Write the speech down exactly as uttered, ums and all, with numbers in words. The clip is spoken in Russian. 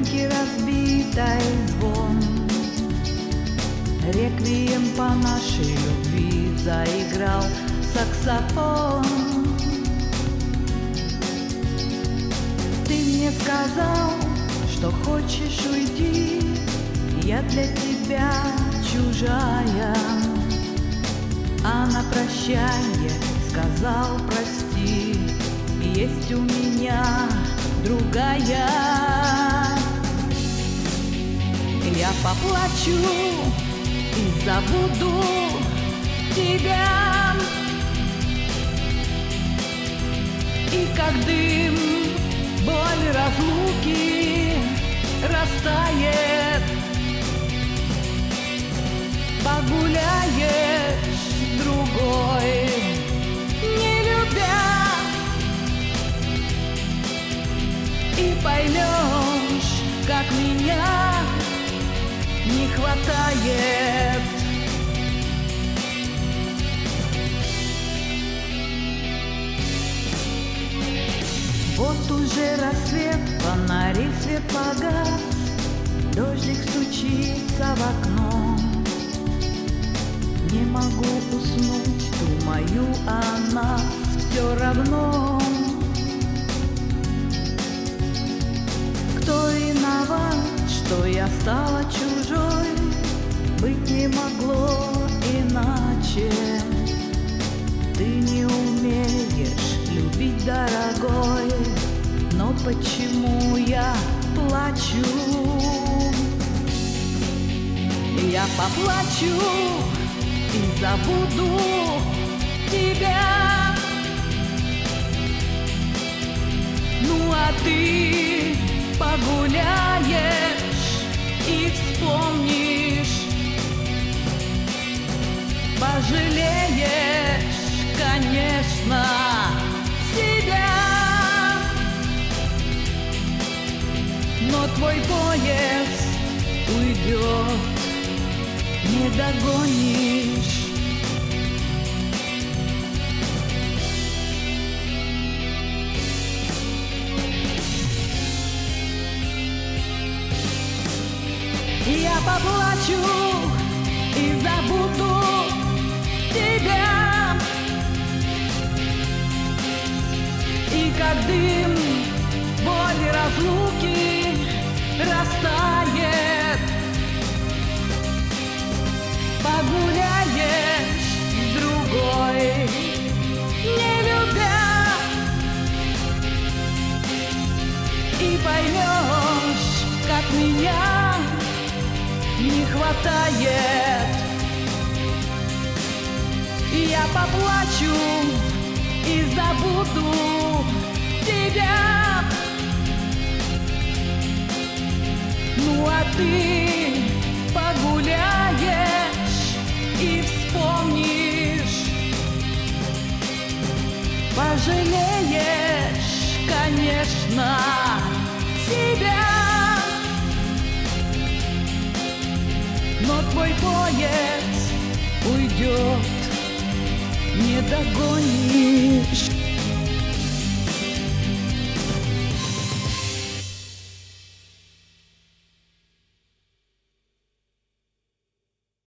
скрипки разбитой звон. Реквием по нашей любви заиграл саксофон. Ты мне сказал, что хочешь уйти, я для тебя чужая. А на прощанье сказал прости, есть у меня другая. Я поплачу и забуду тебя, и как дым боль разлуки растает. Погуляешь с другой, не любя, и поймешь, как меня не хватает. Вот уже рассвет, фонари свет погас, дождик стучится в окно. Не могу уснуть, думаю о нас все равно. Кто виноват, что я стала чужой? Быть не могло иначе. Ты не умеешь любить, дорогой, но почему я плачу? Я поплачу и забуду тебя. Ну а ты погуляешь и вспомнишь, пожалеешь, конечно, себя. Но твой поезд уйдет, не догонишь. Я поплачу и забуду тебя, и как дым боль разлуки растает. Погуляешь с другой, не любя, и поймешь, как меня не хватает. Я поплачу и забуду тебя. Ну а ты погуляешь и вспомнишь, пожалеешь, конечно, себя. Но твой поезд уйдет, не догонишь.